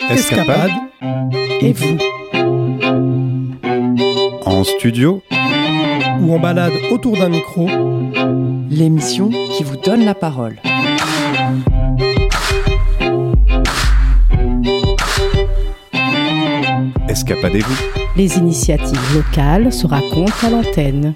Escapade et vous. En studio ou en balade autour d'un micro, L'émission qui vous donne la parole. Escapadez-vous. Les initiatives locales se racontent à l'antenne.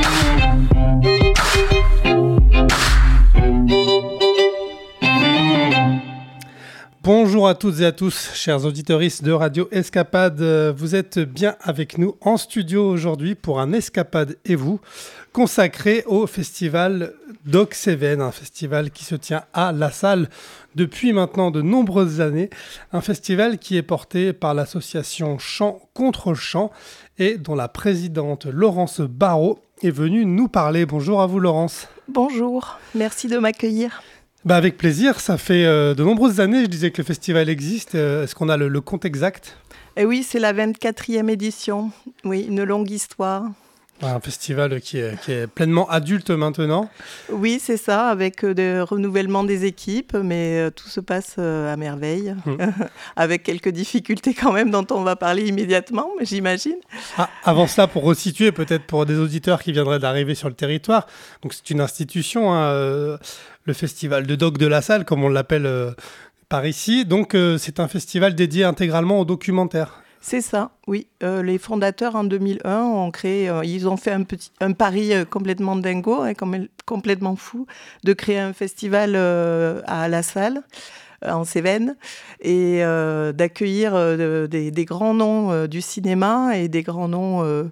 Bonjour à toutes et à tous, chers auditeuristes de Radio Escapade. Vous êtes bien avec nous en studio aujourd'hui pour un Escapade et vous, consacré au festival Doc Cévennes, un festival qui se tient à La Salle depuis maintenant de nombreuses années. Un festival qui est porté par l'association Chant contre Chant et dont la présidente Laurence Barraud est venue nous parler. Bonjour à vous Laurence. Bonjour, merci de m'accueillir. Avec plaisir, ça fait de nombreuses années, je disais que le festival existe. Est-ce qu'on a le compte exact ? Et oui, c'est la 24e édition. Oui, une longue histoire. Un festival qui est pleinement adulte maintenant. Oui, c'est ça, avec le renouvellement des équipes, mais tout se passe à merveille, avec quelques difficultés quand même dont on va parler immédiatement, j'imagine. Avant cela, pour resituer peut-être pour des auditeurs qui viendraient d'arriver sur le territoire, donc c'est une institution, le festival de Doc de La Salle, comme on l'appelle par ici. Donc c'est un festival dédié intégralement au documentaire. C'est ça, oui. Les fondateurs en 2001 ont créé, ils ont fait un pari complètement dingo, complètement fou, de créer un festival à La Salle, en Cévennes, et d'accueillir des grands noms du cinéma et des grands noms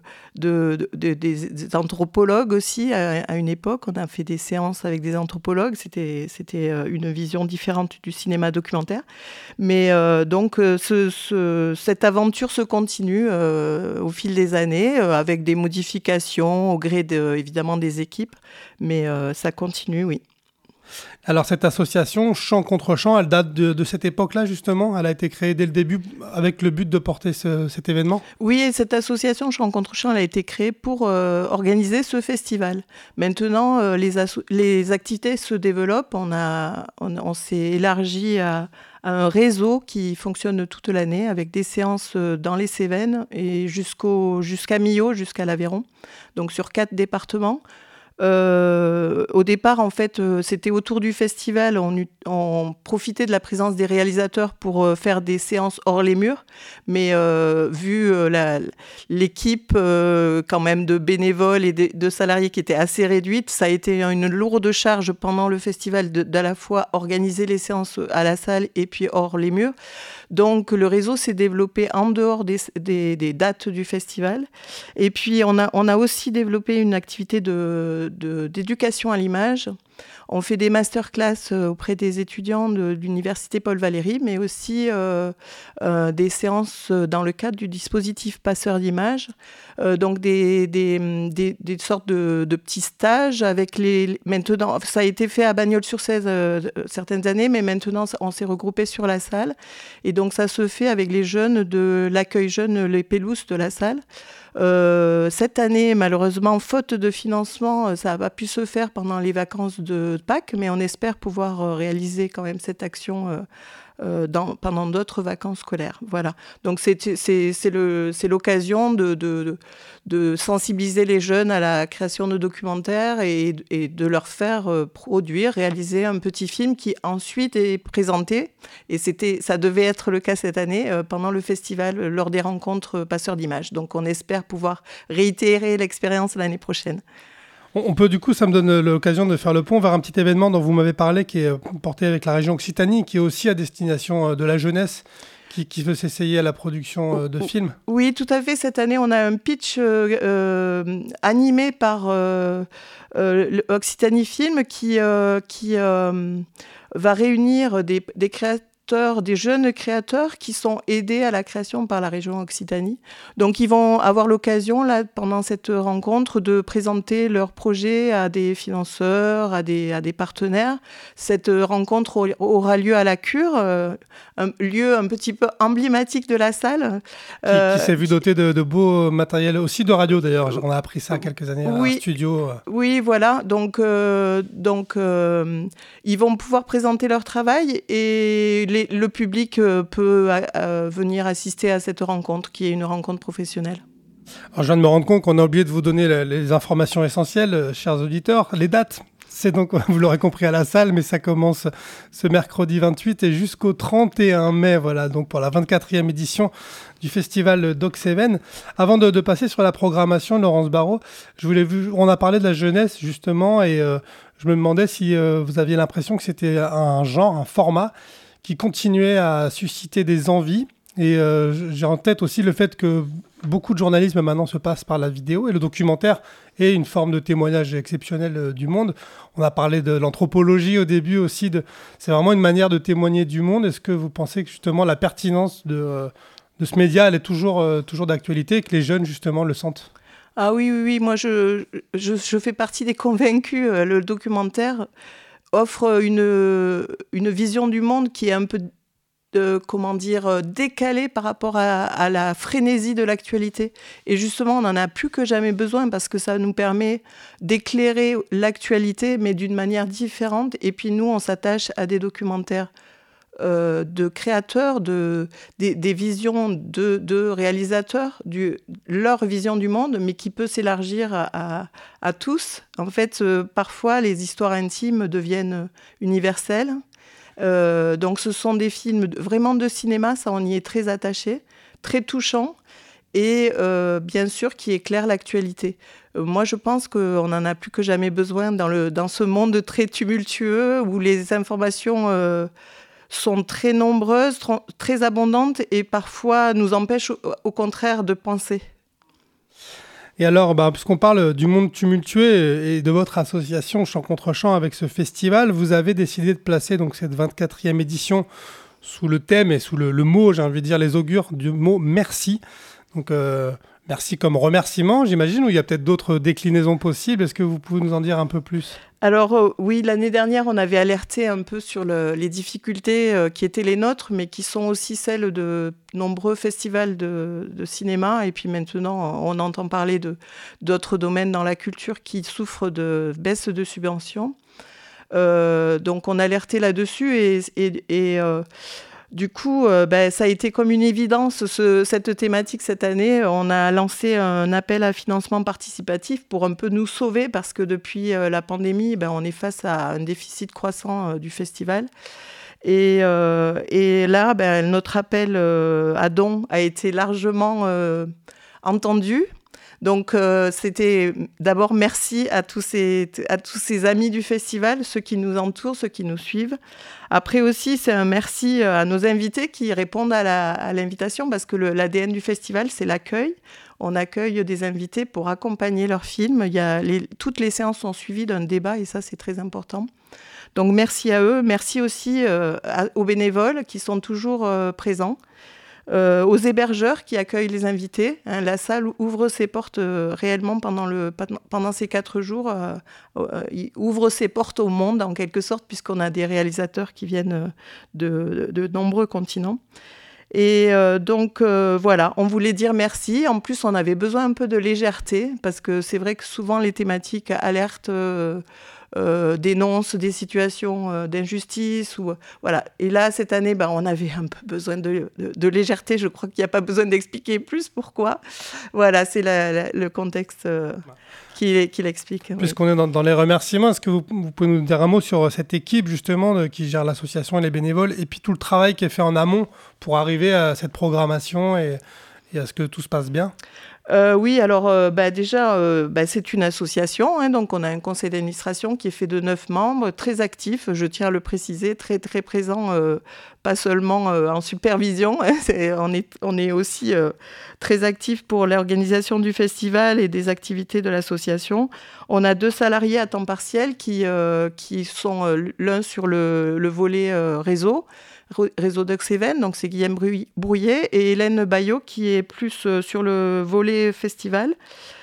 des anthropologues aussi. À une époque, on a fait des séances avec des anthropologues. C'était une vision différente du cinéma documentaire. Mais donc, cette aventure se continue au fil des années, avec des modifications au gré évidemment des équipes. Mais ça continue, oui. Alors cette association Chant contre Chant, elle date de cette époque-là justement. Elle a été créée dès le début avec le but de porter cet événement. Oui, et cette association Chant contre Chant, elle a été créée pour organiser ce festival. Maintenant, les activités se développent. On s'est élargi à un réseau qui fonctionne toute l'année avec des séances dans les Cévennes et jusqu'à Millau, jusqu'à l'Aveyron, donc sur 4 départements. Au départ, en fait, c'était autour du festival. On profitait de la présence des réalisateurs pour faire des séances hors les murs. Mais vu l'équipe quand même de bénévoles et de salariés qui était assez réduite, ça a été une lourde charge pendant le festival d'à la fois organiser les séances à la salle et puis hors les murs. Donc le réseau s'est développé en dehors des dates du festival. Et puis on a aussi développé une activité d'éducation à l'image. On fait des masterclass auprès des étudiants de l'université Paul Valéry, mais aussi des séances dans le cadre du dispositif passeur d'images. Donc des sortes de petits stages avec maintenant, ça a été fait à Bagnols-sur-Cèze certaines années, mais maintenant on s'est regroupé sur la salle. Et donc ça se fait avec les jeunes de l'accueil jeune Les Pélousses de la salle. Cette année, malheureusement, faute de financement, ça n'a pas pu se faire pendant les vacances de Pâques, mais on espère pouvoir réaliser quand même cette action pendant d'autres vacances scolaires. Voilà. Donc c'est l'occasion de sensibiliser les jeunes à la création de documentaires et de leur faire réaliser un petit film qui ensuite est présenté. Et ça devait être le cas cette année pendant le festival lors des rencontres passeurs d'images. Donc on espère pouvoir réitérer l'expérience l'année prochaine. On peut du coup, ça me donne l'occasion de faire le pont vers un petit événement dont vous m'avez parlé qui est porté avec la région Occitanie, qui est aussi à destination de la jeunesse, qui veut s'essayer à la production de films. Oui, tout à fait. Cette année, on a un pitch animé par Occitanie Film qui va réunir des créateurs, des jeunes créateurs qui sont aidés à la création par la région Occitanie. Donc, ils vont avoir l'occasion, là, pendant cette rencontre, de présenter leurs projets à des financeurs, à des partenaires. Cette rencontre aura lieu à la Cure, un lieu un petit peu emblématique de la salle. Qui s'est vu doté de beaux matériels, aussi de radio d'ailleurs. On a appris ça quelques années, un studio. Oui, voilà. Donc, ils vont pouvoir présenter leur travail et le public peut venir assister à cette rencontre, qui est une rencontre professionnelle. Alors, je viens de me rendre compte qu'on a oublié de vous donner les informations essentielles, chers auditeurs, les dates. C'est donc, vous l'aurez compris, à la salle, mais ça commence ce mercredi 28 et jusqu'au 31 mai, voilà, donc pour la 24e édition du festival Doc7. Avant de passer sur la programmation, Laurence Barraud, on a parlé de la jeunesse justement, et je me demandais si vous aviez l'impression que c'était un genre, un format qui continuait à susciter des envies. Et j'ai en tête aussi le fait que beaucoup de journalisme maintenant se passe par la vidéo, et le documentaire est une forme de témoignage exceptionnel du monde. On a parlé de l'anthropologie au début aussi. C'est vraiment une manière de témoigner du monde. Est-ce que vous pensez que justement la pertinence de ce média, elle est toujours d'actualité et que les jeunes justement le sentent ? Ah oui, moi je fais partie des convaincus. Le documentaire offre une vision du monde qui est un peu décalé par rapport à la frénésie de l'actualité. Et justement, on n'en a plus que jamais besoin parce que ça nous permet d'éclairer l'actualité, mais d'une manière différente. Et puis nous, on s'attache à des documentaires de créateurs, des visions de réalisateurs, leur vision du monde, mais qui peut s'élargir à tous. En fait, parfois, les histoires intimes deviennent universelles. Donc ce sont des films vraiment de cinéma, ça on y est très attaché, très touchant et bien sûr qui éclaire l'actualité. Moi je pense qu'on n'en a plus que jamais besoin dans ce monde très tumultueux où les informations sont très nombreuses, très abondantes et parfois nous empêchent au contraire de penser. Et alors, puisqu'on parle du monde tumultueux et de votre association Chant contre Chant avec ce festival, vous avez décidé de placer donc cette 24e édition sous le thème et sous le mot, j'ai envie de dire les augures du mot merci. Donc merci comme remerciement, j'imagine, ou il y a peut-être d'autres déclinaisons possibles. Est-ce que vous pouvez nous en dire un peu plus ? Alors oui, l'année dernière, on avait alerté un peu sur les difficultés qui étaient les nôtres, mais qui sont aussi celles de nombreux festivals de cinéma. Et puis maintenant, on entend parler d'autres domaines dans la culture qui souffrent de baisse de subventions. Donc on alertait là-dessus et du coup, ça a été comme une évidence, cette thématique cette année. On a lancé un appel à financement participatif pour un peu nous sauver parce que depuis la pandémie, on est face à un déficit croissant du festival. Et là, notre appel à dons a été largement entendu. Donc, c'était d'abord merci à tous ces amis du festival, ceux qui nous entourent, ceux qui nous suivent. Après aussi, c'est un merci à nos invités qui répondent à l'invitation parce que l'ADN du festival, c'est l'accueil. On accueille des invités pour accompagner leurs films. Toutes les séances sont suivies d'un débat et ça, c'est très important. Donc, merci à eux. Merci aussi aux bénévoles qui sont toujours présents. Aux hébergeurs qui accueillent les invités. La salle ouvre ses portes réellement pendant ces 4 jours. Il ouvre ses portes au monde, en quelque sorte, puisqu'on a des réalisateurs qui viennent de nombreux continents. Et donc, voilà, on voulait dire merci. En plus, on avait besoin un peu de légèreté, parce que c'est vrai que souvent, les thématiques alertent... dénoncent des situations d'injustice. Voilà. Et là, cette année, on avait un peu besoin de légèreté. Je crois qu'il n'y a pas besoin d'expliquer plus pourquoi. Voilà, c'est le contexte qui l'explique. Puisqu'on est dans les remerciements, est-ce que vous pouvez nous dire un mot sur cette équipe justement qui gère l'association et les bénévoles et puis tout le travail qui est fait en amont pour arriver à cette programmation et à ce que tout se passe bien ? Oui, alors déjà, c'est une association, donc on a un conseil d'administration qui est fait de 9 membres, très actifs, je tiens à le préciser, très, très présents, pas seulement en supervision, on est aussi très actifs pour l'organisation du festival et des activités de l'association. On a 2 salariés à temps partiel qui sont l'un sur le volet réseau Doc7, donc c'est Guillaume Brouillet et Hélène Bayot qui est plus sur le volet festival.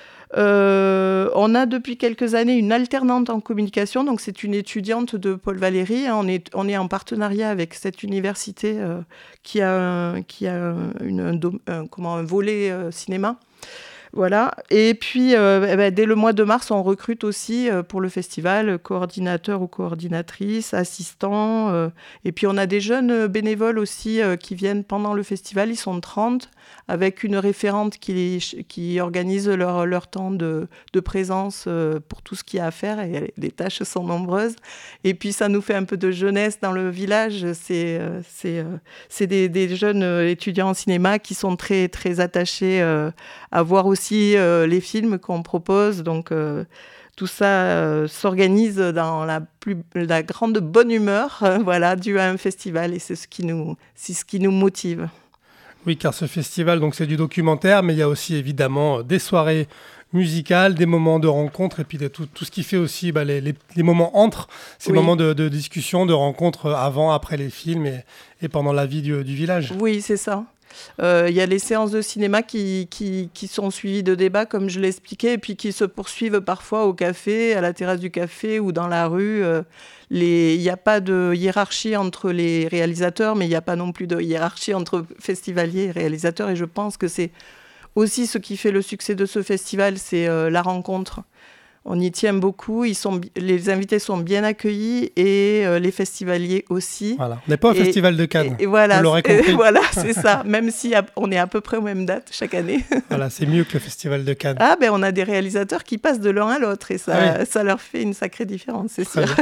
On a depuis quelques années une alternante en communication, donc c'est une étudiante de Paul Valéry. On est en partenariat avec cette université qui a un volet cinéma. Voilà. Et puis, dès le mois de mars, on recrute aussi pour le festival coordinateur ou coordinatrice, assistant. Et puis, on a des jeunes bénévoles aussi qui viennent pendant le festival. Ils sont 30, avec une référente qui organise leur temps de présence pour tout ce qu'il y a à faire. Et les tâches sont nombreuses. Et puis, ça nous fait un peu de jeunesse dans le village. C'est des jeunes étudiants en cinéma qui sont très, très attachés à voir aussi les films qu'on propose. Donc, tout ça s'organise dans la grande bonne humeur, dû à un festival. Et c'est ce qui nous motive. Oui, car ce festival, donc, c'est du documentaire, mais il y a aussi évidemment des soirées musicales, des moments de rencontre, et puis tout ce qui fait aussi les moments entre, ces moments de discussion, de rencontre avant, après les films et pendant la vie du village. Oui, c'est ça. Il y a les séances de cinéma qui sont suivies de débats, comme je l'expliquais, et puis qui se poursuivent parfois au café, à la terrasse du café ou dans la rue. Il n'y a pas de hiérarchie entre les réalisateurs, mais il n'y a pas non plus de hiérarchie entre festivaliers et réalisateurs. Et je pense que c'est aussi ce qui fait le succès de ce festival, c'est la rencontre. On y tient beaucoup, les invités sont bien accueillis et les festivaliers aussi. Voilà. On n'est pas au Festival de Cannes, et voilà, vous l'aurez compris. Voilà, c'est ça, même si on est à peu près aux mêmes dates chaque année. Voilà, c'est mieux que le Festival de Cannes. Ah, on a des réalisateurs qui passent de l'un à l'autre et ça leur fait une sacrée différence, c'est sûr.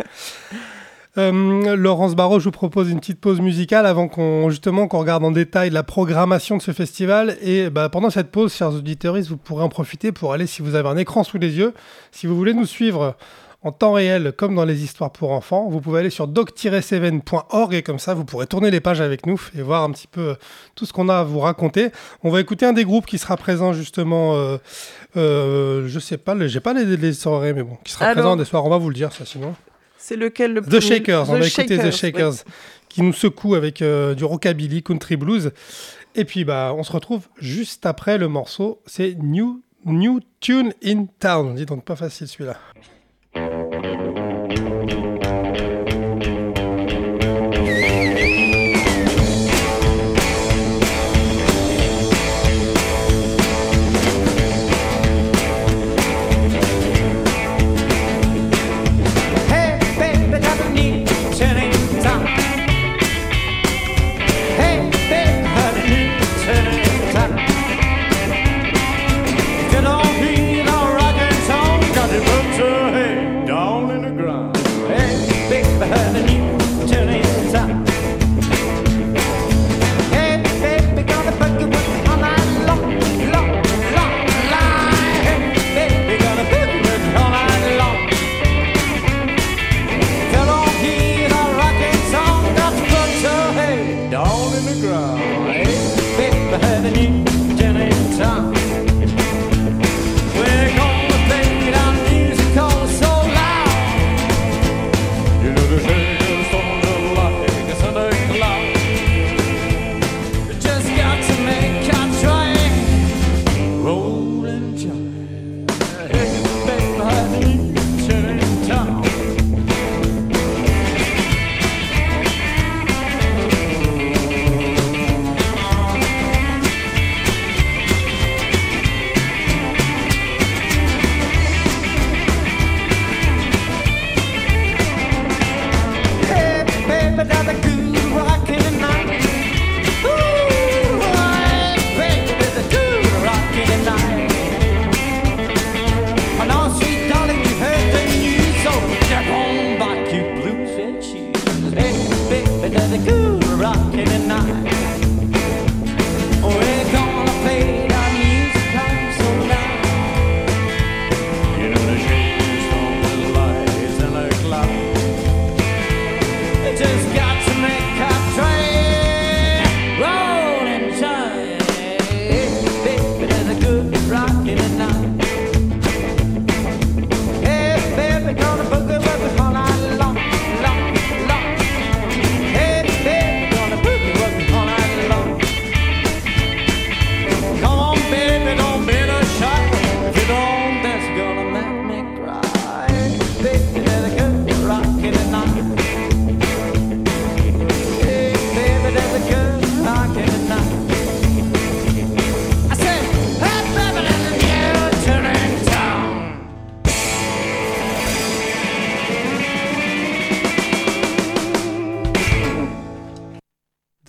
Laurence Barraud, je vous propose une petite pause musicale avant qu'on regarde en détail la programmation de ce festival. Et pendant cette pause, chers auditeurs, vous pourrez en profiter pour aller, si vous avez un écran sous les yeux, si vous voulez nous suivre en temps réel comme dans les histoires pour enfants, vous pouvez aller sur doc-7.org et comme ça vous pourrez tourner les pages avec nous et voir un petit peu tout ce qu'on a à vous raconter. On va écouter un des groupes qui sera présent justement, je sais pas, j'ai pas les soirées, mais bon, qui sera présent des soirs, on va vous le dire ça sinon. C'est lequel le The Shakers, on va écouter The Shakers, qui nous secoue avec du rockabilly, country blues. Et puis on se retrouve juste après le morceau, c'est New Tune in Town. Dis donc pas facile celui-là.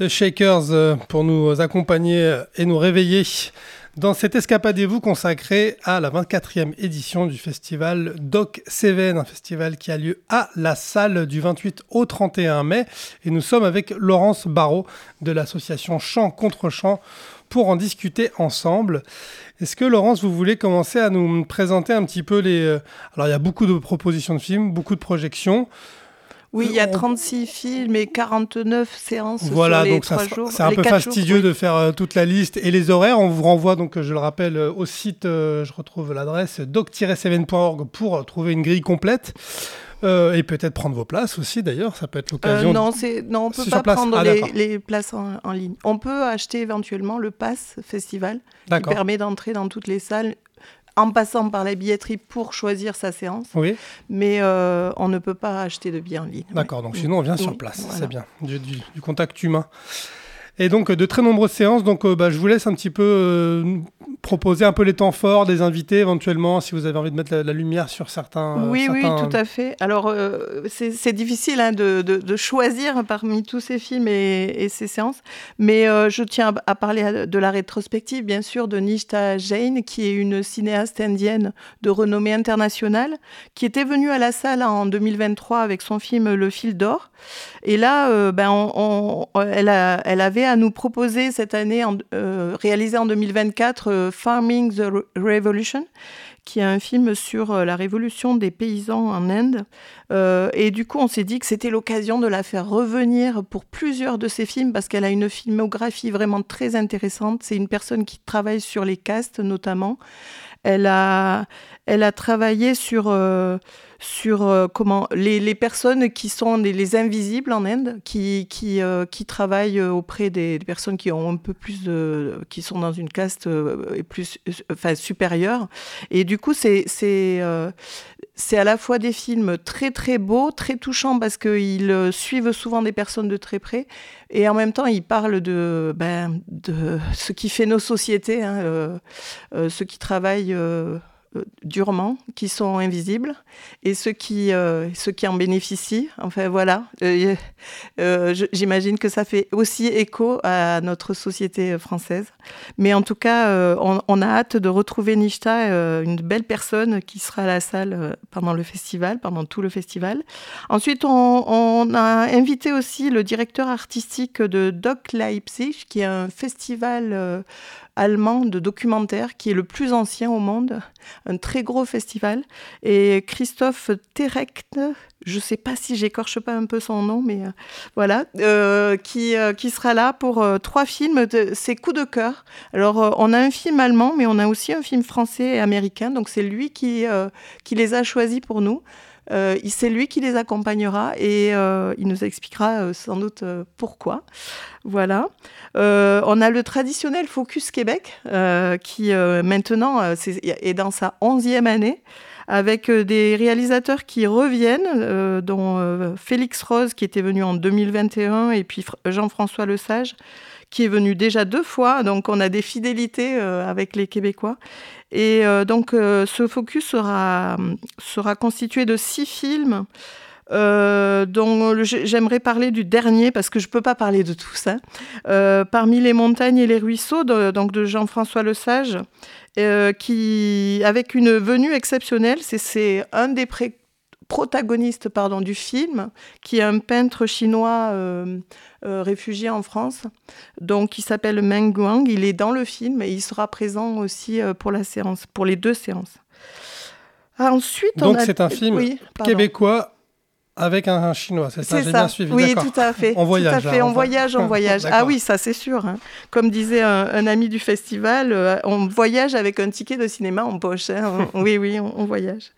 The Shakers pour nous accompagner et nous réveiller dans cette escapade et vous consacrée à la 24e édition du festival Doc Seven, un festival qui a lieu à La Salle du 28 au 31 mai. Et nous sommes avec Laurence Barraud de l'association Chant contre Chant pour en discuter ensemble. Est-ce que Laurence, vous voulez commencer à nous présenter un petit peu les... Alors il y a beaucoup de propositions de films, beaucoup de projections. Oui, il y a 36 films et 49 séances voilà, sur les donc 3 jours. C'est un peu fastidieux de faire toute la liste et les horaires. On vous renvoie, donc, je le rappelle, au site, je retrouve l'adresse doc-7.org pour trouver une grille complète. Et peut-être prendre vos places aussi, d'ailleurs, ça peut être l'occasion. Non, on ne peut pas prendre les places en ligne. On peut acheter éventuellement le pass festival qui permet d'entrer dans toutes les salles en passant par la billetterie pour choisir sa séance. Oui. Mais on ne peut pas acheter de billets en ligne. D'accord, donc sinon on vient sur place, voilà. C'est bien, du contact humain. Et donc de très nombreuses séances, donc je vous laisse un petit peu proposer un peu les temps forts des invités éventuellement, si vous avez envie de mettre la lumière sur certains... Oui, tout à fait. Alors c'est difficile de choisir parmi tous ces films et ces séances, mais je tiens à parler de la rétrospective, bien sûr, de Nishta Jain, qui est une cinéaste indienne de renommée internationale, qui était venue à la salle en 2023 avec son film Le Fil d'Or. Et là, elle avait à nous proposer cette année, réalisé en 2024, Farming the Revolution, qui est un film sur la révolution des paysans en Inde. Et du coup, on s'est dit que c'était l'occasion de la faire revenir pour plusieurs de ses films, parce qu'elle a une filmographie vraiment très intéressante. C'est une personne qui travaille sur les castes, notamment. Elle a travaillé sur comment les personnes qui sont les invisibles en Inde, qui travaillent auprès des personnes qui ont un peu plus qui sont dans une caste supérieure. Et du coup, c'est à la fois des films très très beaux, très touchants, parce qu'ils suivent souvent des personnes de très près, et en même temps ils parlent de ce qui fait nos sociétés, ceux qui travaillent durement, qui sont invisibles, et ceux qui en bénéficient. Enfin voilà, j'imagine que ça fait aussi écho à notre société française. Mais en tout cas, on a hâte de retrouver Nishta, une belle personne qui sera à la salle pendant tout le festival. Ensuite, on a invité aussi le directeur artistique de Doc Leipzig, qui est un festival allemand de documentaire qui est le plus ancien au monde, un très gros festival, et Christophe Terecht, je ne sais pas si j'écorche pas un peu son nom, mais voilà, qui sera là pour 3 films, ses coups de cœur. Alors, on a un film allemand, mais on a aussi un film français et américain, donc c'est lui qui les a choisis pour nous. C'est lui qui les accompagnera et il nous expliquera sans doute pourquoi. Voilà. On a le traditionnel Focus Québec qui maintenant est dans sa 11e année, avec des réalisateurs qui reviennent, dont Félix Rose qui était venu en 2021 et puis Jean-François Lesage qui est venu déjà 2 fois. Donc on a des fidélités avec les Québécois. Et donc ce focus sera constitué de 6 films dont j'aimerais parler du dernier parce que je ne peux pas parler de tous. Parmi les montagnes et les ruisseaux, donc de Jean-François Lesage, qui, avec une venue exceptionnelle, c'est un des protagoniste du film, qui est un peintre chinois réfugié en France, donc il s'appelle Meng Guang. Il est dans le film et il sera présent aussi pour les 2 séances. Ensuite, c'est un film québécois avec un chinois, c'est ça, j'ai bien suivi. Oui, tout à fait. On voyage. Tout à fait. On voyage. Ah oui, ça c'est sûr. Comme disait un ami du festival, on voyage avec un ticket de cinéma en poche. Oui, on voyage.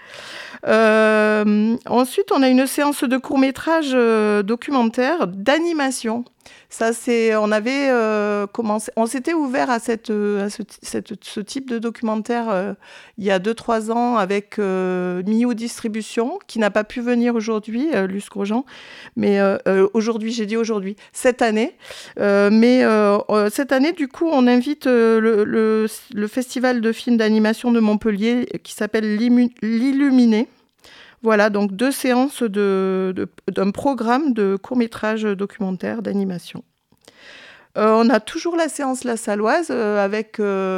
Ensuite, on a une séance de court-métrage documentaire d'animation. Ça, on avait commencé, on s'était ouvert à ce type de documentaire il y a 2-3 ans avec Miu Distribution, qui n'a pas pu venir aujourd'hui, Luce Grosjean, mais aujourd'hui, cette année. Cette année, du coup, on invite le festival de films d'animation de Montpellier qui s'appelle l'Illuminé. Voilà, donc 2 séances d'un programme de court-métrage documentaire d'animation. On a toujours la séance La Salloise avec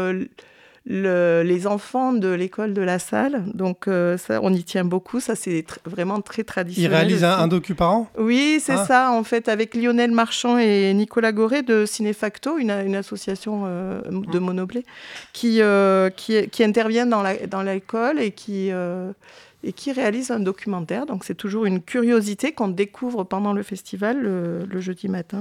les enfants de l'école de La Salle. Donc, ça, on y tient beaucoup. Ça, c'est vraiment très traditionnel. Ils réalisent un docu par an ? Oui, c'est ça, en fait, avec Lionel Marchand et Nicolas Goré de Cinéfacto, une association de Monoblé, qui interviennent dans l'école et qui réalise un documentaire. Donc, c'est toujours une curiosité qu'on découvre pendant le festival, le jeudi matin.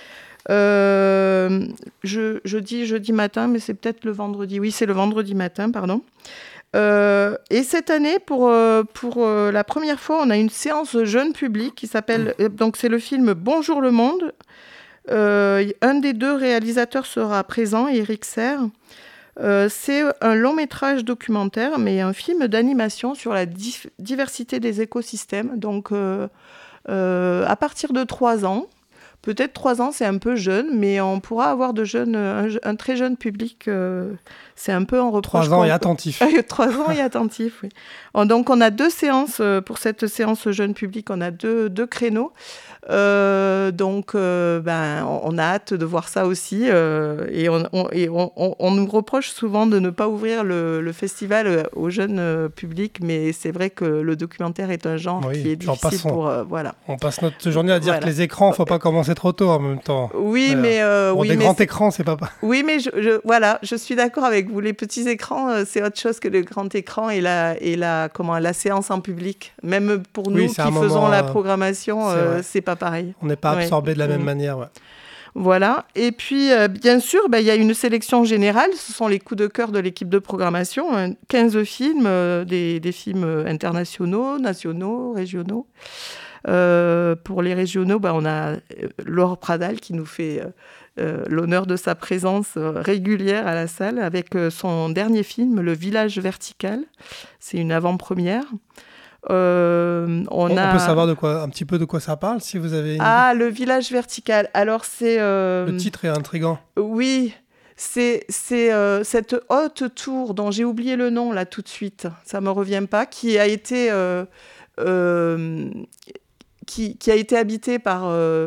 Je dis jeudi matin, mais c'est peut-être le vendredi. Oui, c'est le vendredi matin, pardon. Et cette année, pour la première fois, on a une séance jeune public qui s'appelle... Donc, c'est le film Bonjour le monde. Un des deux réalisateurs sera présent, Éric Serre. C'est un long-métrage documentaire, mais un film d'animation sur la diversité des écosystèmes. Donc, à partir de 3 ans, peut-être 3 ans, c'est un peu jeune, mais on pourra avoir un très jeune public. C'est un peu en reproche. 3 ans et attentif. 3 ans et attentif, oui. Donc, on a 2 séances pour cette séance jeune public. On a deux créneaux. Donc, on a hâte de voir ça aussi. Et on nous reproche souvent de ne pas ouvrir le festival au jeune public, mais c'est vrai que le documentaire est un genre qui est difficile pour... voilà. On passe notre journée à dire que les écrans, il ne faut pas commencer trop tôt en même temps. Oui, mais... des grands écrans, c'est pas... Oui, mais je suis d'accord avec vous. Les petits écrans, c'est autre chose que le grand écran et la séance en public. Même pour nous qui faisons la programmation, c'est pas pareil. On n'est pas absorbé de la même manière. Ouais. Voilà. Et puis, bien sûr, il y a une sélection générale. Ce sont les coups de cœur de l'équipe de programmation. 15 films, des films internationaux, nationaux, régionaux. Pour les régionaux, on a Laure Pradal qui nous fait l'honneur de sa présence régulière à la salle avec son dernier film, Le Village Vertical. C'est une avant-première. On peut savoir un petit peu de quoi ça parle, si vous avez... Le Village Vertical. Alors, c'est... Le titre est intriguant. Oui, c'est cette haute tour dont j'ai oublié le nom, là, tout de suite. Ça ne me revient pas, qui a été habitée par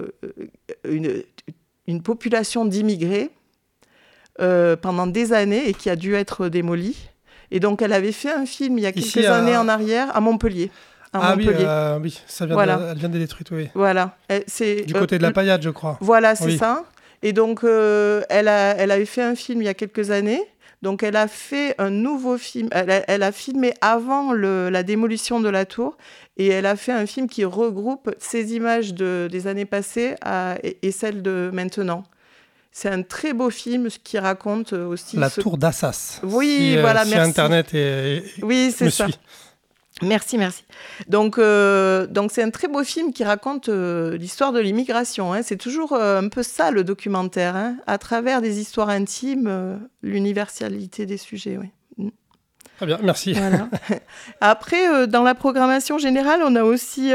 une population d'immigrés pendant des années et qui a dû être démolie. Et donc, elle avait fait un film il y a quelques années en arrière à Montpellier. Oui, ça vient elle vient d'être détruite, oui. Voilà. Du côté de la Paillade, je crois. Voilà, c'est ça. Et donc, elle avait fait un film il y a quelques années. Donc, elle a fait un nouveau film. Elle a filmé avant la démolition de la tour. Et elle a fait un film qui regroupe ces images des années passées et celles de maintenant. C'est un très beau film qui raconte aussi... La tour d'Assas. Oui, voilà, merci. Internet oui, c'est ça. Merci. Donc, c'est un très beau film qui raconte l'histoire de l'immigration. C'est toujours un peu ça, le documentaire. À travers des histoires intimes, l'universalité des sujets, oui. Très bien, merci. Voilà. Après, dans la programmation générale, on a aussi...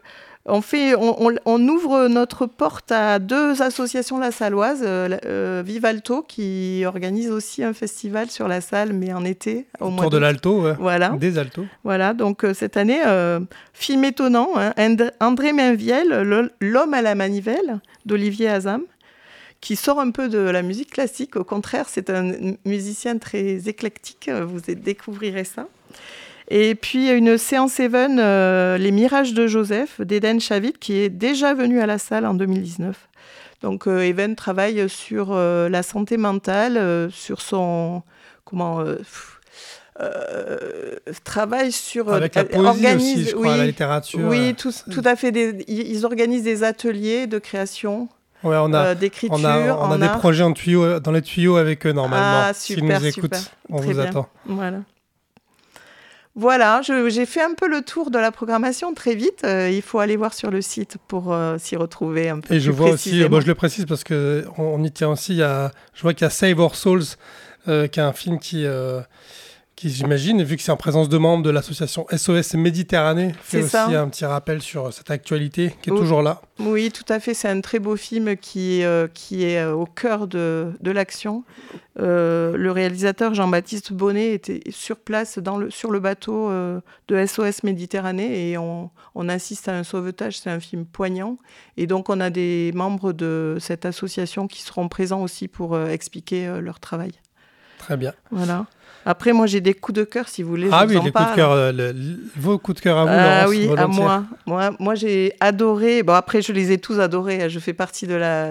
On ouvre notre porte à 2 associations lassalloises, Vivalto qui organise aussi un festival sur la salle, mais en été, au mois d'août. De l'alto, ouais. Voilà. Des altos. Voilà, donc cette année, film étonnant, André Mainviel, L'homme à la manivelle, d'Olivier Azam, qui sort un peu de la musique classique. Au contraire, c'est un musicien très éclectique, vous découvrirez ça. Et puis, une séance Even, Les Mirages de Joseph, d'Eden Chavit, qui est déjà venu à la salle en 2019. Donc, Even travaille sur la santé mentale, sur son... travaille sur... Avec la poésie aussi, je crois, la littérature. Oui, tout à fait. Ils organisent des ateliers de création. Ouais, d'écriture. On a des projets dans les tuyaux avec eux, normalement. Ah, super, s'ils nous écoutent, on Très vous bien. attend. Voilà, j'ai fait un peu le tour de la programmation très vite. Il faut aller voir sur le site pour s'y retrouver un peu plus précisément. Et je vois aussi, je le précise parce qu'on y tient aussi, je vois qu'il y a Save Our Souls, qui est un film qui qui, j'imagine, vu que c'est en présence de membres de l'association SOS Méditerranée, fait aussi ça. un petit rappel sur cette actualité qui est toujours là. Oui, tout à fait. C'est un très beau film qui est au cœur de l'action. Le réalisateur Jean-Baptiste Bonnet était sur place sur le bateau de SOS Méditerranée et on assiste à un sauvetage. C'est un film poignant. Et donc, on a des membres de cette association qui seront présents aussi pour expliquer leur travail. Très bien. Voilà. Après, moi, j'ai des coups de cœur, si vous voulez. Ah oui, les coups de cœur, vos coups de cœur à vous, Laurence. Oui, volontiers. à moi. Moi, j'ai adoré. Bon, après, je les ai tous adorés. Je fais partie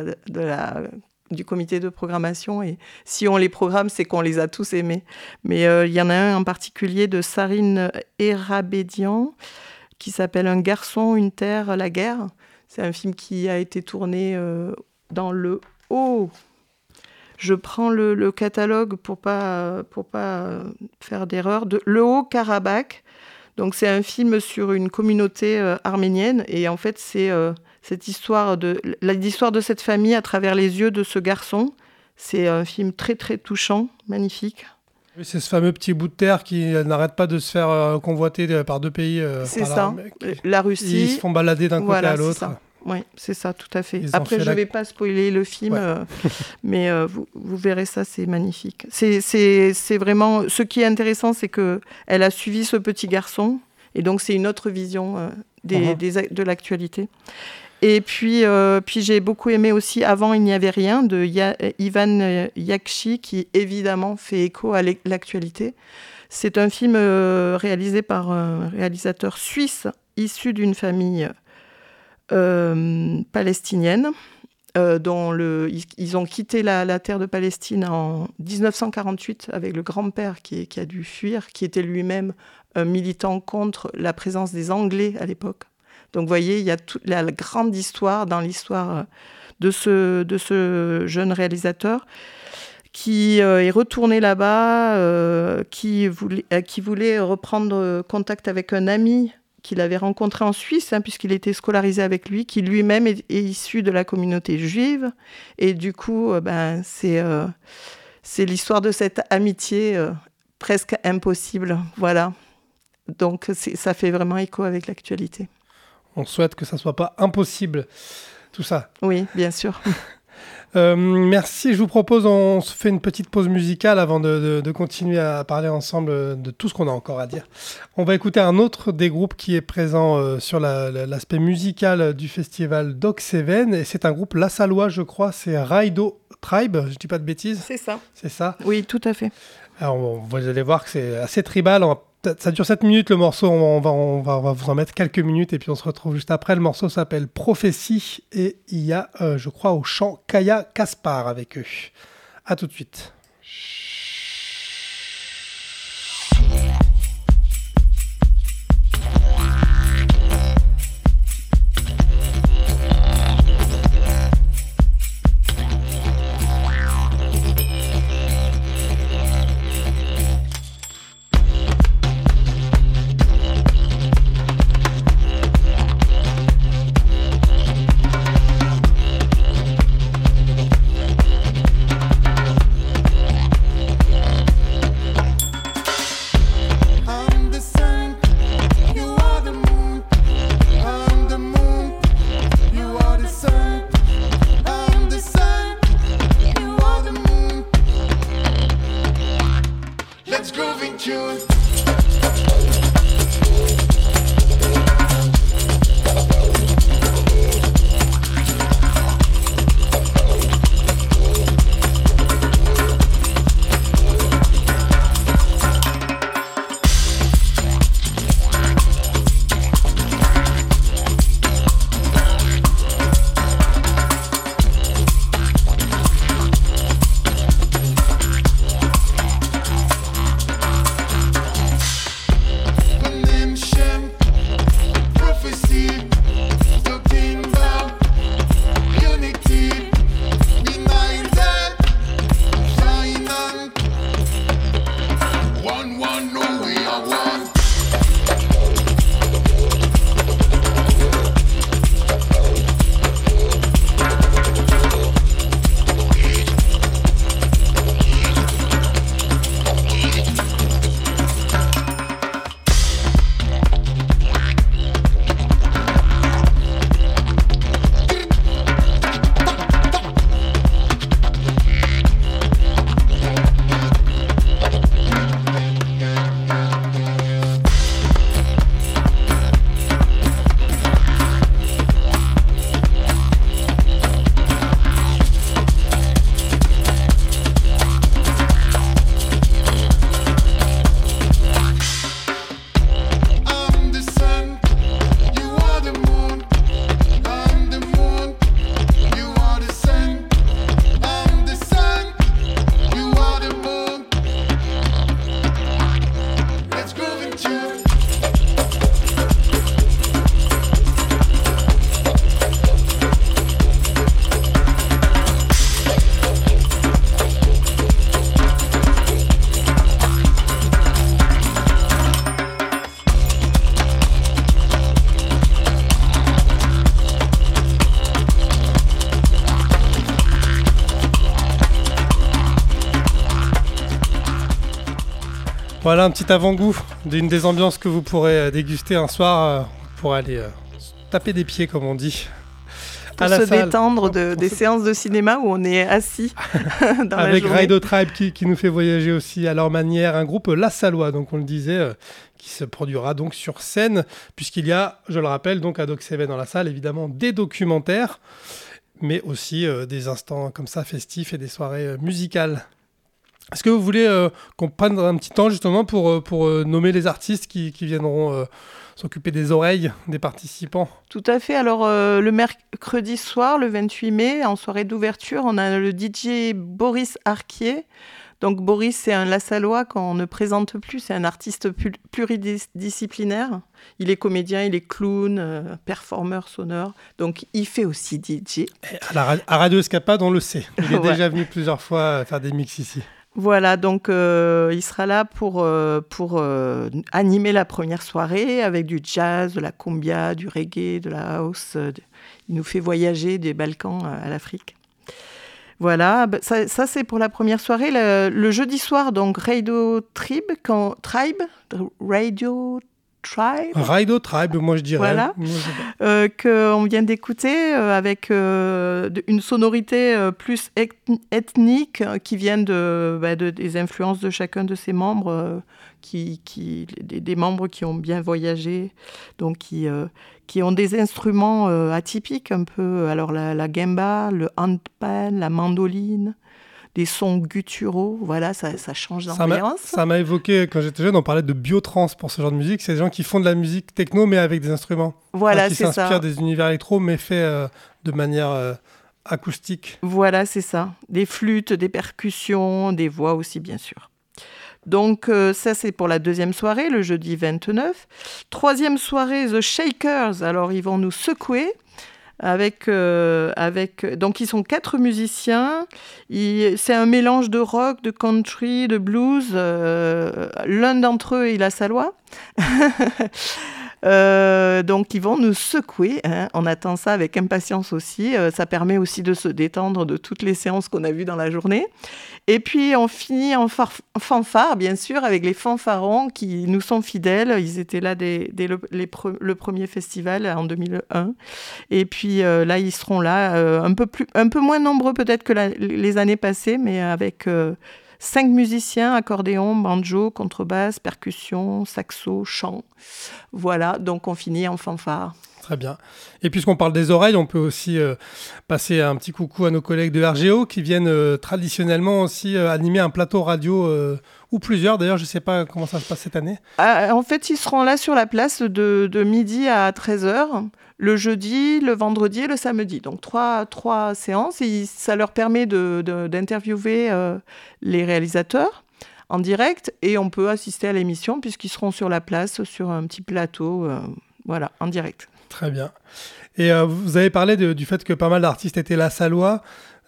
du comité de programmation. Et si on les programme, c'est qu'on les a tous aimés. Mais il y en a un en particulier de Sarine Erabédian qui s'appelle « Un garçon, une terre, la guerre ». C'est un film qui a été tourné dans le Haut. Je prends le catalogue pour pas faire d'erreur. Le Haut-Karabakh. Donc, c'est un film sur une communauté arménienne. Et en fait, c'est l'histoire de cette famille à travers les yeux de ce garçon. C'est un film très, très touchant, magnifique. Oui, c'est ce fameux petit bout de terre qui n'arrête pas de se faire convoiter par deux pays. C'est ça, la Russie. Ils se font balader d'un côté à l'autre. Oui, c'est ça, tout à fait. Après, je ne vais pas spoiler le film, mais vous verrez ça, c'est magnifique. C'est vraiment... Ce qui est intéressant, c'est qu'elle a suivi ce petit garçon, et donc c'est une autre vision de l'actualité. Et puis j'ai beaucoup aimé aussi « Avant, il n'y avait rien » de Ivan Yakshi, qui évidemment fait écho à l'actualité. C'est un film réalisé par un réalisateur suisse issu d'une famille palestinienne, dont ils ont quitté la terre de Palestine en 1948 avec le grand-père qui a dû fuir, qui était lui-même un militant contre la présence des Anglais à l'époque. Donc vous voyez, il y a toute la grande histoire dans l'histoire de ce jeune réalisateur qui est retourné là-bas, qui voulait reprendre contact avec un ami qu'il avait rencontré en Suisse, puisqu'il était scolarisé avec lui, qui lui-même est issu de la communauté juive. Et du coup, c'est l'histoire de cette amitié presque impossible. Voilà. Donc, ça fait vraiment écho avec l'actualité. On souhaite que ça ne soit pas impossible, tout ça. Oui, bien sûr. Merci. Je vous propose, on se fait une petite pause musicale avant de continuer à parler ensemble de tout ce qu'on a encore à dire. On va écouter un autre des groupes qui est présent sur l'aspect musical du festival Doc7, et c'est un groupe lassallois, je crois, c'est Raido Tribe, je ne dis pas de bêtises. C'est ça. C'est ça. Oui, tout à fait. Alors, vous allez voir que c'est assez tribal. Ça dure 7 minutes le morceau, on va vous en mettre quelques minutes et puis on se retrouve juste après. Le morceau s'appelle Prophétie et il y a, je crois, au chant Kaya Kaspar avec eux. À tout de suite. Voilà un petit avant-goût d'une des ambiances que vous pourrez déguster un soir pour aller taper des pieds, comme on dit. Pour se détendre des séances de cinéma où on est assis dans la avec journée. Raido Tribe qui nous fait voyager aussi à leur manière, un groupe Lassallois, donc on le disait, qui se produira donc sur scène, puisqu'il y a, je le rappelle, donc à Doc Seven dans la salle, évidemment des documentaires, mais aussi des instants comme ça festifs et des soirées musicales. Est-ce que vous voulez qu'on prenne un petit temps justement pour nommer les artistes qui viendront s'occuper des oreilles des participants ? Tout à fait. Alors, le mercredi soir, le 28 mai, en soirée d'ouverture, on a le DJ Boris Arquier. Donc, Boris, c'est un Lassallois qu'on ne présente plus. C'est un artiste pluridisciplinaire. Il est comédien, il est clown, performeur sonore. Donc, il fait aussi DJ. À Radio Escapade, on le sait. Il est déjà venu plusieurs fois faire des mix ici. Voilà, donc il sera là pour animer la première soirée avec du jazz, de la cumbia, du reggae, de la house. Il nous fait voyager des Balkans à l'Afrique. Voilà, ça c'est pour la première soirée. Le jeudi soir, donc Raido Tribe, Raido Tribe, moi je dirais. Voilà, qu'on vient d'écouter avec une sonorité plus ethnique qui viennent des influences de chacun de ses membres, des membres qui ont bien voyagé, donc qui ont des instruments atypiques un peu. Alors la gamba, le handpan, la mandoline. Des sons gutturaux, voilà, ça change d'ambiance. Ça m'a évoqué, quand j'étais jeune, on parlait de biotrance pour ce genre de musique. C'est des gens qui font de la musique techno, mais avec des instruments. Voilà, qui c'est ça. Qui s'inspirent des univers électro, mais fait de manière acoustique. Voilà, c'est ça. Des flûtes, des percussions, des voix aussi, bien sûr. Donc, ça, c'est pour la deuxième soirée, le jeudi 29. Troisième soirée, The Shakers. Alors, ils vont nous secouer. Donc ils sont 4 musiciens. C'est un mélange de rock, de country, de blues. L'un d'entre eux est Lassallois. Donc ils vont nous secouer, hein. On attend ça avec impatience aussi. Ça permet aussi de se détendre de toutes les séances qu'on a vues dans la journée. Et puis on finit en fanfare, bien sûr, avec les fanfarons qui nous sont fidèles. Ils étaient là dès le premier festival en 2001. Et puis là, ils seront là, un peu moins nombreux peut-être que les années passées, mais avec 5 musiciens, accordéon, banjo, contrebasse, percussion, saxo, chant. Voilà, donc on finit en fanfare. Très bien. Et puisqu'on parle des oreilles, on peut aussi passer un petit coucou à nos collègues de RGO qui viennent traditionnellement aussi animer un plateau radio, ou plusieurs. D'ailleurs, je ne sais pas comment ça se passe cette année. En fait, ils seront là sur la place de midi à 13h, le jeudi, le vendredi et le samedi. Donc, trois séances. Et ça leur permet d'interviewer les réalisateurs en direct. Et on peut assister à l'émission puisqu'ils seront sur la place, sur un petit plateau, voilà, en direct. Très bien. Et vous avez parlé du fait que pas mal d'artistes étaient Lassallois.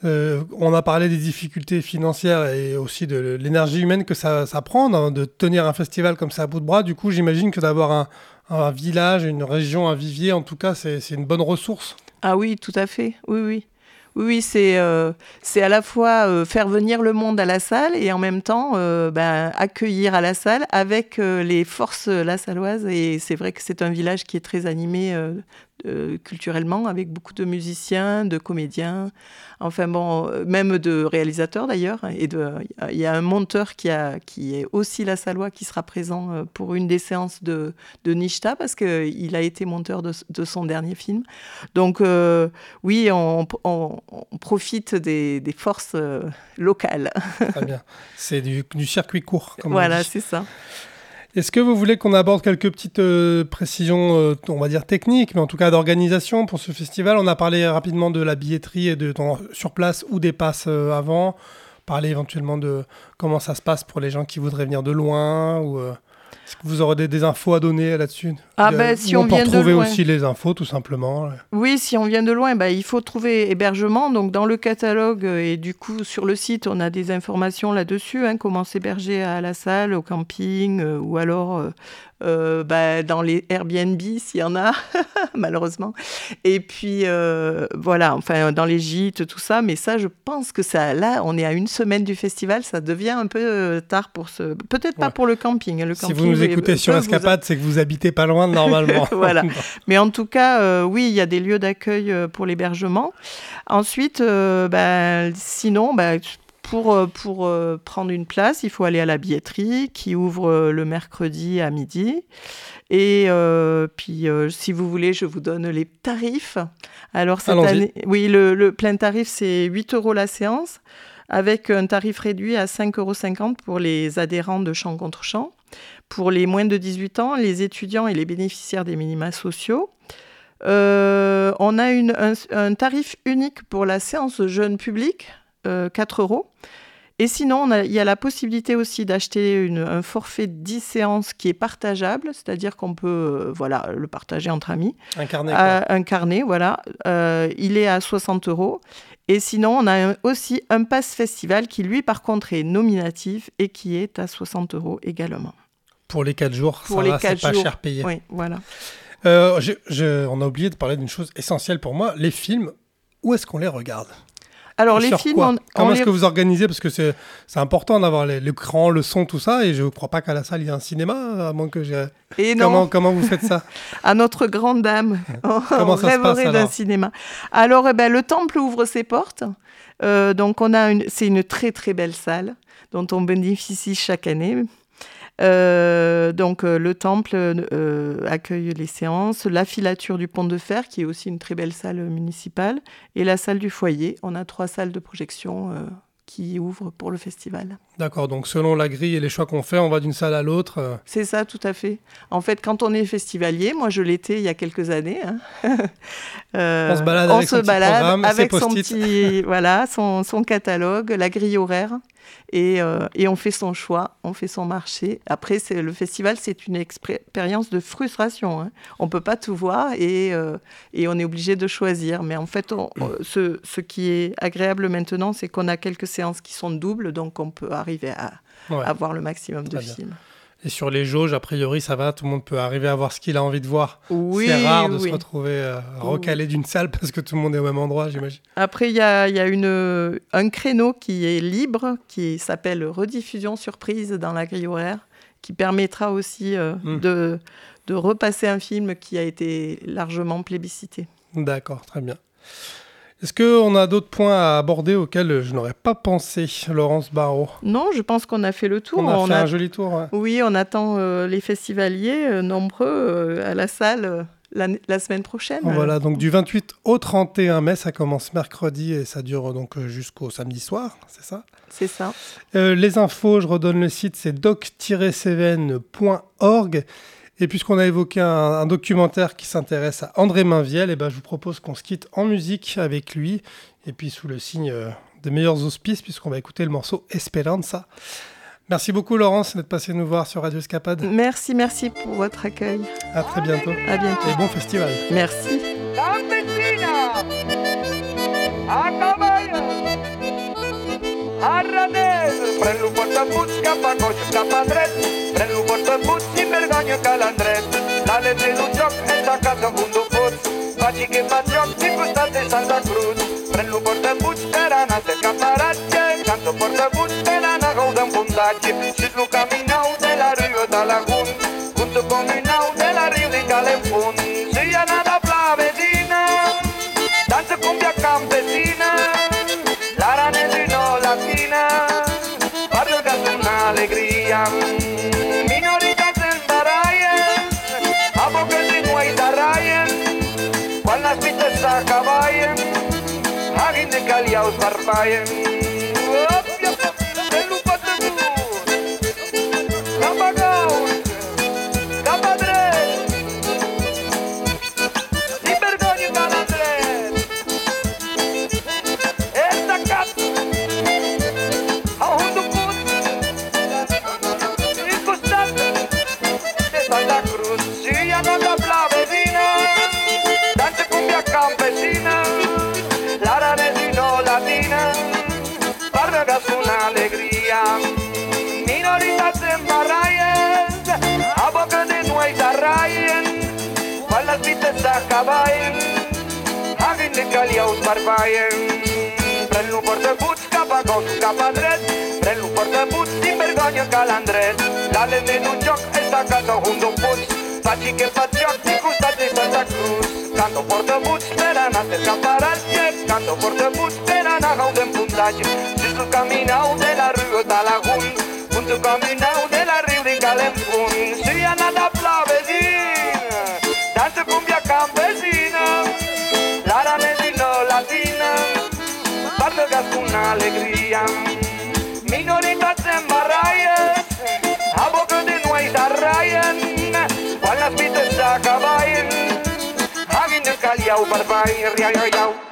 On a parlé des difficultés financières et aussi de l'énergie humaine que ça prend de tenir un festival comme ça à bout de bras. Du coup, j'imagine que d'avoir un village, une région, un vivier, en tout cas, c'est une bonne ressource. Ah oui, tout à fait. Oui. Oui, c'est à la fois faire venir le monde à la salle et en même temps accueillir à la salle avec les forces lassalloises. Et c'est vrai que c'est un village qui est très animé culturellement, avec beaucoup de musiciens, de comédiens, enfin bon, même de réalisateurs d'ailleurs. Et il y a un monteur qui est aussi lassallois qui sera présent pour une des séances de Nishta parce qu'il a été monteur de son dernier film. Donc oui, on profite des forces locales. Très bien. C'est du circuit court, comme voilà, on dit. C'est ça. Est-ce que vous voulez qu'on aborde quelques petites précisions, on va dire techniques, mais en tout cas d'organisation pour ce festival ? On a parlé rapidement de la billetterie et sur place ou des passes avant. Parler éventuellement de comment ça se passe pour les gens qui voudraient venir de loin ou est-ce que vous aurez des infos à donner là-dessus ? Si on peut vient de retrouver loin aussi les infos, tout simplement. Oui, si on vient de loin, il faut trouver hébergement. Donc, dans le catalogue et du coup, sur le site, on a des informations là-dessus. Comment s'héberger à la salle, au camping ou alors dans les Airbnb s'il y en a, malheureusement. Et puis, voilà, enfin, dans les gîtes, tout ça. Mais ça, je pense que là, on est à une semaine du festival, ça devient un peu tard pour peut-être pas pour le camping. Si vous nous écoutez sur Escapade, c'est que vous habitez pas loin normalement. Voilà. Mais en tout cas, oui, il y a des lieux d'accueil pour l'hébergement. Ensuite, sinon, pour prendre une place, il faut aller à la billetterie qui ouvre le mercredi à midi. Et puis, si vous voulez, je vous donne les tarifs. Alors, cette année, oui, le plein tarif, c'est 8 € la séance, avec un tarif réduit à 5,50 € pour les adhérents de Chant contre Chant. Pour les moins de 18 ans, les étudiants et les bénéficiaires des minima sociaux. On a un tarif unique pour la séance jeune public, 4 €. Et sinon, il y a la possibilité aussi d'acheter un forfait de 10 séances qui est partageable, c'est-à-dire qu'on peut le partager entre amis. Un carnet, un carnet, voilà. Il est à 60 €. Et sinon, on a aussi un pass festival qui, lui, par contre, est nominatif et qui est à 60 € également. Pour les 4 jours, c'est pas cher payé. Oui, voilà. On a oublié de parler d'une chose essentielle pour moi. Les films, où est-ce qu'on les regarde ? Alors, les films, comment est-ce que vous organisez ? Parce que c'est important d'avoir l'écran, le son, tout ça. Et je ne crois pas qu'à la salle, il y a un cinéma, à moins que j'ai... Et comment vous faites ça ? À notre grande dame, on rêverait d'un cinéma. Alors, le temple ouvre ses portes. Donc, c'est une très, très belle salle dont on bénéficie chaque année. Donc le temple accueille les séances, la filature du pont de fer qui est aussi une très belle salle municipale et la salle du foyer. On a 3 salles de projection qui ouvrent pour le festival. D'accord, donc selon la grille et les choix qu'on fait, on va d'une salle à l'autre. C'est ça, tout à fait. En fait, quand on est festivalier, moi je l'étais il y a quelques années. On se balade avec son petit programme, avec son catalogue, la grille horaire. Et on fait son choix, on fait son marché. Après, le festival, c'est une expérience de frustration. Hein. On ne peut pas tout voir et on est obligé de choisir. Mais en fait, ce qui est agréable maintenant, c'est qu'on a quelques séances qui sont doubles, donc on peut arriver à voir le maximum de films. Et sur les jauges, a priori, ça va, tout le monde peut arriver à voir ce qu'il a envie de voir. Oui, c'est rare de se retrouver recalé d'une salle parce que tout le monde est au même endroit, j'imagine. Après, il y a un créneau qui est libre, qui s'appelle rediffusion surprise dans la grille horaire, qui permettra aussi de repasser un film qui a été largement plébiscité. D'accord, très bien. Est-ce qu'on a d'autres points à aborder auxquels je n'aurais pas pensé, Laurence Barraud ? Non, je pense qu'on a fait le tour. On a fait un joli tour. Ouais. Oui, on attend les festivaliers nombreux à la salle la semaine prochaine. Voilà, donc du 28 au 31 mai, ça commence mercredi et ça dure donc jusqu'au samedi soir, c'est ça ? C'est ça. Les infos, je redonne le site, c'est doc-cévennes.org. Et puisqu'on a évoqué un documentaire qui s'intéresse à André Mainviel, je vous propose qu'on se quitte en musique avec lui, et puis sous le signe des meilleurs auspices, puisqu'on va écouter le morceau Esperanza. Merci beaucoup Laurence d'être passée nous voir sur Radio Escapade. Merci pour votre accueil. À très bientôt. À bientôt. Et bon festival. Merci. Pren-lo portabuts cap a coix, cap a dret. Pren-lo portabuts i vergonya que l'endret. L'Ale d'un joc és a casa amb un dofots. Faci que fa joc i costat de Santa Cruz. Pren-lo portabuts per anar a cercar paratge. Canto portabuts per anar a gaudir amb bondatge. Sis-lo caminau de la riu de Lagún. Junto comunau de la riu de Calefún. Si hi ha nada plavesina, dansa cumbia campesina. L'aranès i no latina, parla que és una alegria. Minoritats es barallen, a poques llengües s'arraien. Quan les pistes s'acaballen, hagin de calia us barballen. Fent-lo pot de tu, cap a gaus, cap a dret, i vergonya que l'endret. Campesina, l'aranès i no latina, sta cavaien, hagin de caliaus barbaien. Pren lu porta buts cap a gos, cap a dret, pren lu porta buts din vergonya ca l'Andret. L'Alen en un joc esta casa un un puts, faci che fa joc di costat de Santa Cruz. Canto porta buts per anar a escaparatge, canto porta buts per anar a un puntatge. Si tu caminau de la rua de Lagun, un tu caminau de la riu de Calempun. Si anat a Plavedin, dansa cumbia campesina, l'aranesi no latina, parla con alegria. Minoritats en barraies, a boca de noi s'arraien, quan les vides s'acabaien, hagin de caliau per baix, riau, riau.